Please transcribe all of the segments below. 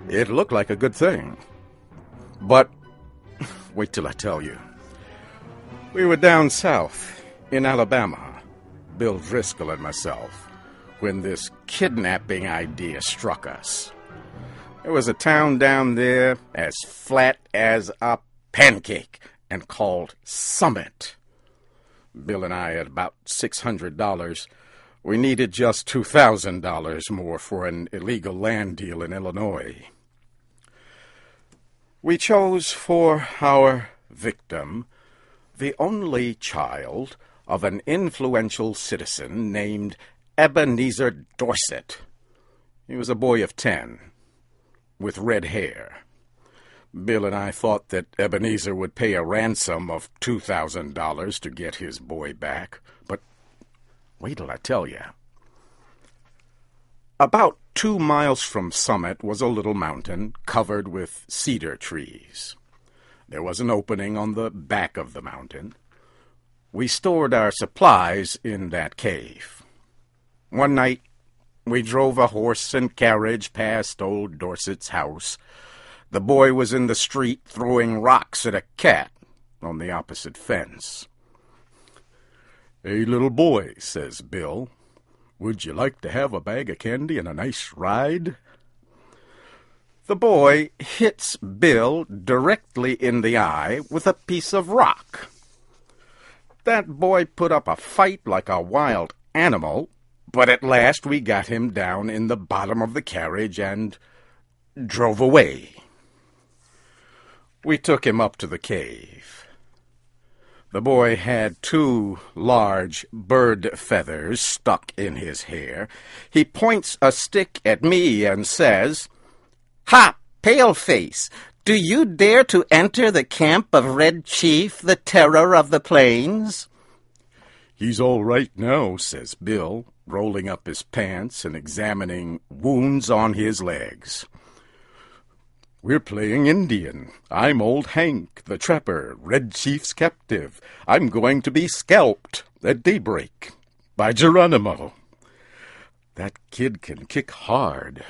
It looked like a good thing. But wait till I tell you. We were down south in Alabama, Bill Driscoll and myself, when this kidnapping idea struck us. There was a town down there as flat as a pancake and called Summit. Bill and I had about $600. We needed just $2,000 more for an illegal land deal in Illinois. We chose for our victim the only child of an influential citizen named Ebenezer Dorset. He was a boy of 10, with red hair. Bill and I thought that Ebenezer would pay a ransom of $2,000 to get his boy back, but wait till I tell you. About 2 miles from Summit was a little mountain covered with cedar trees. There was an opening on the back of the mountain. We stored our supplies in that cave. One night, we drove a horse and carriage past old Dorset's house. The boy was in the street throwing rocks at a cat on the opposite fence. "Hey, little boy," says Bill, "would you like to have a bag of candy and a nice ride?" The boy hits Bill directly in the eye with a piece of rock. That boy put up a fight like a wild animal, but at last we got him down in the bottom of the carriage and drove away. We took him up to the cave. The boy had 2 large bird feathers stuck in his hair. He points a stick at me and says, "Ha, paleface! Do you dare to enter the camp of Red Chief, the terror of the plains?" "He's all right now," says Bill, rolling up his pants and examining wounds on his legs. "We're playing Indian. I'm Old Hank, the trapper, Red Chief's captive. I'm going to be scalped at daybreak by Geronimo. That kid can kick hard."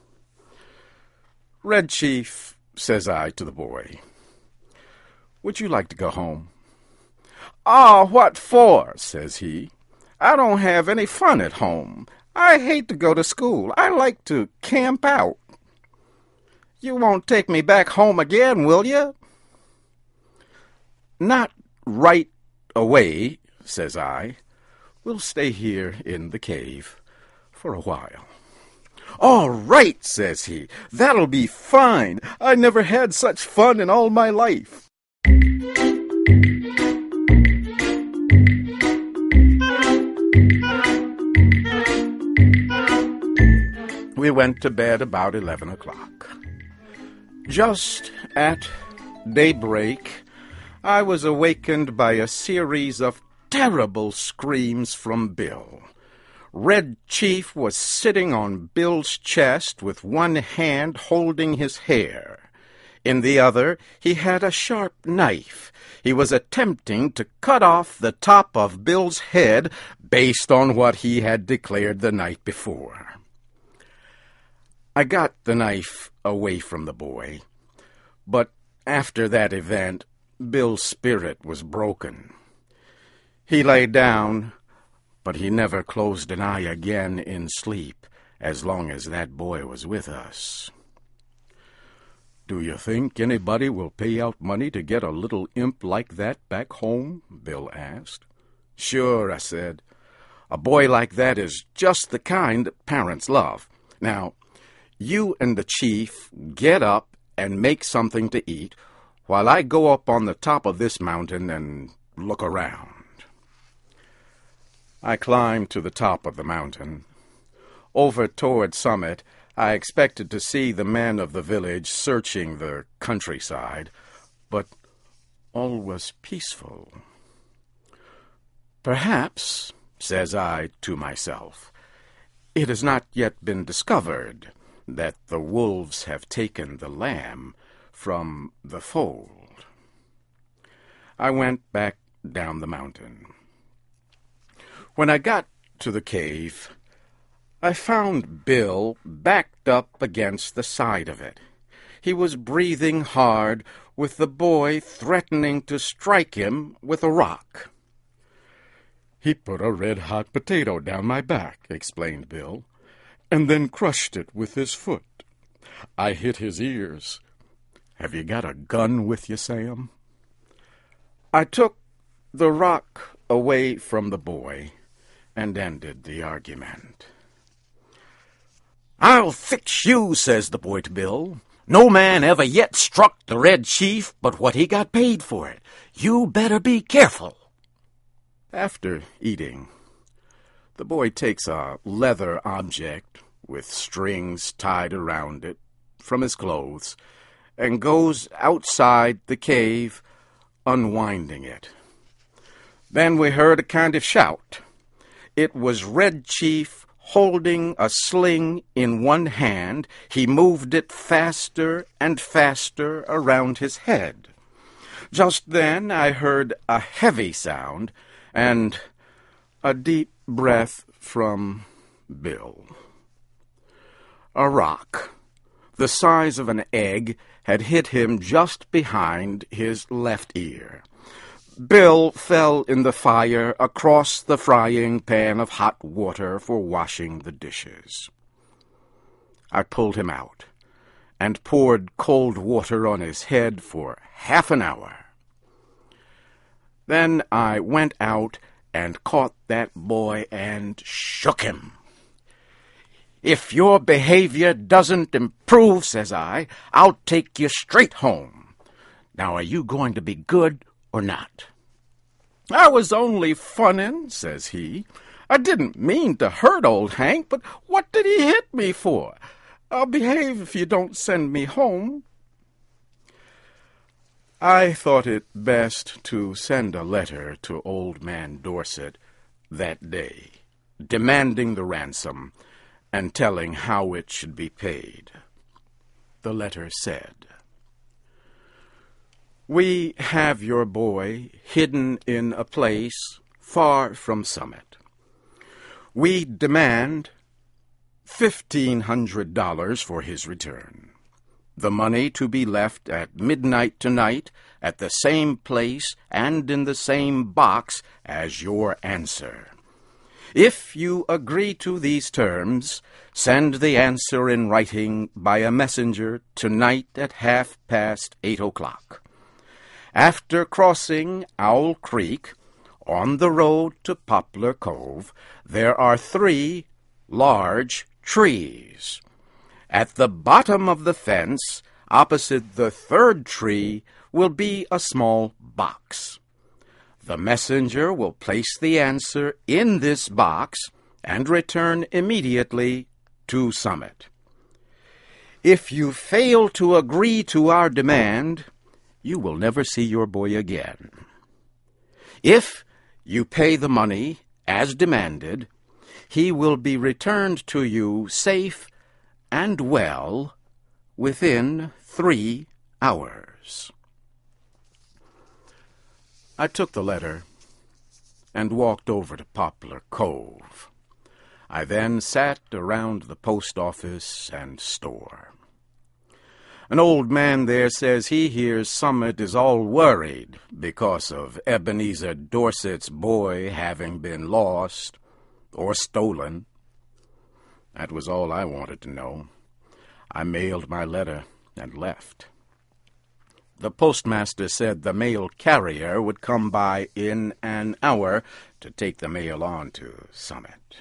"Red Chief," says I to the boy, "would you like to go home?" "Ah, what for?" says he. "I don't have any fun at home. I hate to go to school. I like to camp out." "You won't take me back home again, will you?" "Not right away," says I. "We'll stay here in the cave for a while." "All right," says he. "That'll be fine. I never had such fun in all my life." We went to bed about 11 o'clock. Just at daybreak, I was awakened by a series of terrible screams from Bill. Red Chief was sitting on Bill's chest with one hand holding his hair. In the other, he had a sharp knife. He was attempting to cut off the top of Bill's head based on what he had declared the night before. I got the knife away from the boy, but after that event, Bill's spirit was broken. He lay down, but he never closed an eye again in sleep as long as that boy was with us. "Do you think anybody will pay out money to get a little imp like that back home?" Bill asked. "Sure," I said. "A boy like that is just the kind that parents love. Now, you and the chief get up and make something to eat while I go up on the top of this mountain and look around." I climbed to the top of the mountain. Over toward Summit, I expected to see the men of the village searching the countryside, but all was peaceful. "Perhaps," says I to myself, "it has not yet been discovered that the wolves have taken the lamb from the fold." I went back down the mountain. When I got to the cave, I found Bill backed up against the side of it. He was breathing hard, with the boy threatening to strike him with a rock. "He put a red-hot potato down my back," explained Bill, "and then crushed it with his foot. I hit his ears. Have you got a gun with you, Sam?" I took the rock away from the boy and ended the argument. "I'll fix you," says the boy to Bill. "No man ever yet struck the Red Chief but what he got paid for it. You better be careful." After eating, the boy takes a leather object with strings tied around it from his clothes and goes outside the cave, unwinding it. Then we heard a kind of shout. It was Red Chief holding a sling in one hand. He moved it faster and faster around his head. Just then I heard a heavy sound and a deep breath from Bill. A rock, the size of an egg, had hit him just behind his left ear. Bill fell in the fire across the frying pan of hot water for washing the dishes. I pulled him out and poured cold water on his head for half an hour. Then I went out and caught that boy and shook him. "If your behavior doesn't improve," says I, "I'll take you straight home. Now, are you going to be good or not?" "I was only funnin'," says he. "I didn't mean to hurt old Hank, but what did he hit me for? I'll behave if you don't send me home." I thought it best to send a letter to Old Man Dorset that day, demanding the ransom and telling how it should be paid. The letter said, "We have your boy hidden in a place far from Summit. We demand $1,500 for his return. The money to be left at midnight tonight at the same place and in the same box as your answer. If you agree to these terms, send the answer in writing by a messenger tonight at 8:30 o'clock. After crossing Owl Creek, on the road to Poplar Cove, there are 3 large trees. At the bottom of the fence, opposite the 3rd tree, will be a small box. The messenger will place the answer in this box and return immediately to Summit. If you fail to agree to our demand, you will never see your boy again. If you pay the money as demanded, he will be returned to you safe and well within 3 hours." I took the letter and walked over to Poplar Cove. I then sat around the post office and store. An old man there says he hears Summit is all worried because of Ebenezer Dorset's boy having been lost or stolen. That was all I wanted to know. I mailed my letter and left. The postmaster said the mail carrier would come by in an hour to take the mail on to Summit.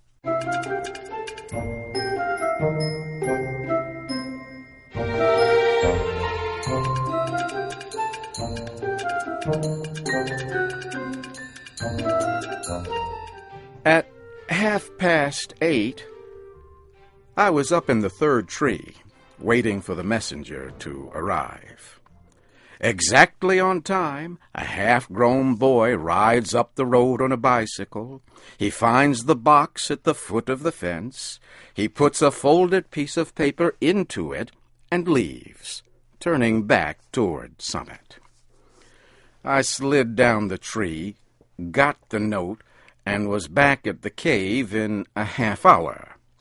At 8:30, I was up in the 3rd tree, waiting for the messenger to arrive. Exactly on time, a half-grown boy rides up the road on a bicycle. He finds the box at the foot of the fence. He puts a folded piece of paper into it and leaves, turning back toward Summit. I slid down the tree, got the note, and was back at the cave in a half hour.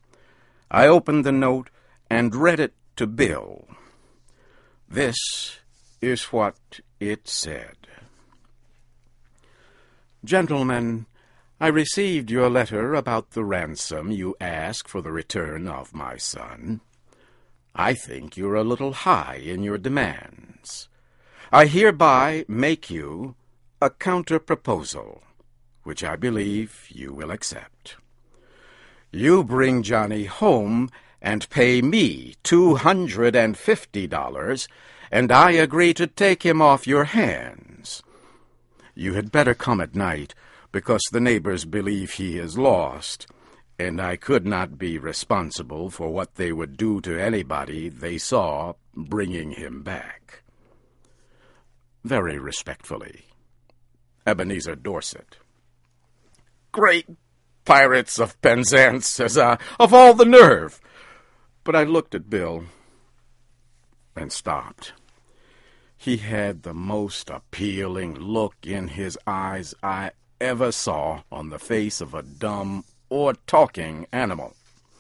I opened the note and read it to Bill. This is what it said. Gentlemen, I received your letter about the ransom you ask for the return of my son. I think you're a little high in your demands. I hereby make you a counter-proposal, which I believe you will accept. You bring Johnny home and pay me $250, and I agree to take him off your hands. You had better come at night, because the neighbors believe he is lost, and I could not be responsible for what they would do to anybody they saw bringing him back. Very respectfully, Ebenezer Dorset. Great pirates of Penzance, says I, of all the nerve! But I looked at Bill and stopped. He had the most appealing look in his eyes I ever saw on the face of a dumb or talking animal.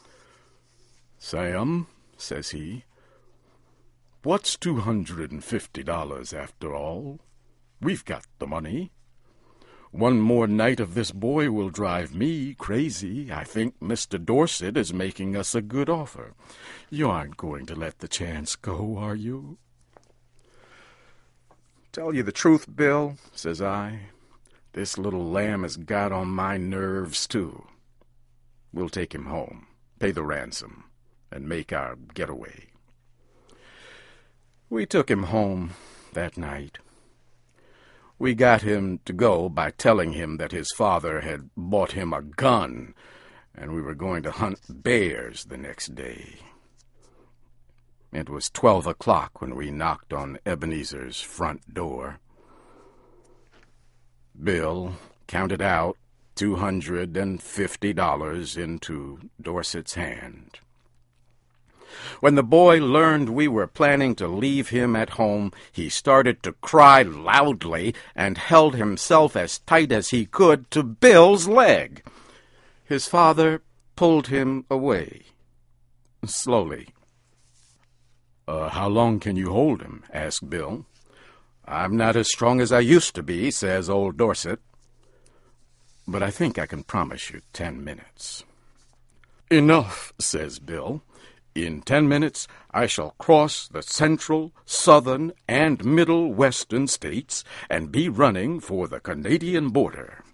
Sam, says he, what's $250 after all? We've got the money. One more night of this boy will drive me crazy. I think Mr. Dorset is making us a good offer. You aren't going to let the chance go, are you? Tell you the truth, Bill, says I, this little lamb has got on my nerves, too. We'll take him home, pay the ransom, and make our getaway. We took him home that night. We got him to go by telling him that his father had bought him a gun, and we were going to hunt bears the next day. It was 12 o'clock when we knocked on Ebenezer's front door. Bill counted out $250 into Dorset's hand. When the boy learned we were planning to leave him at home, he started to cry loudly and held himself as tight as he could to Bill's leg. His father pulled him away, slowly. How long can you hold him? Asked Bill. I'm not as strong as I used to be, says old Dorset. But I think I can promise you 10 minutes. Enough, says Bill. In 10 minutes I shall cross the central, southern, and middle western states and be running for the Canadian border.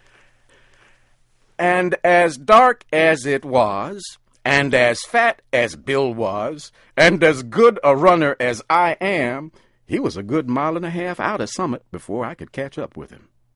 And as dark as it was, and as fat as Bill was, and as good a runner as I am, he was a good mile and a half out of Summit before I could catch up with him.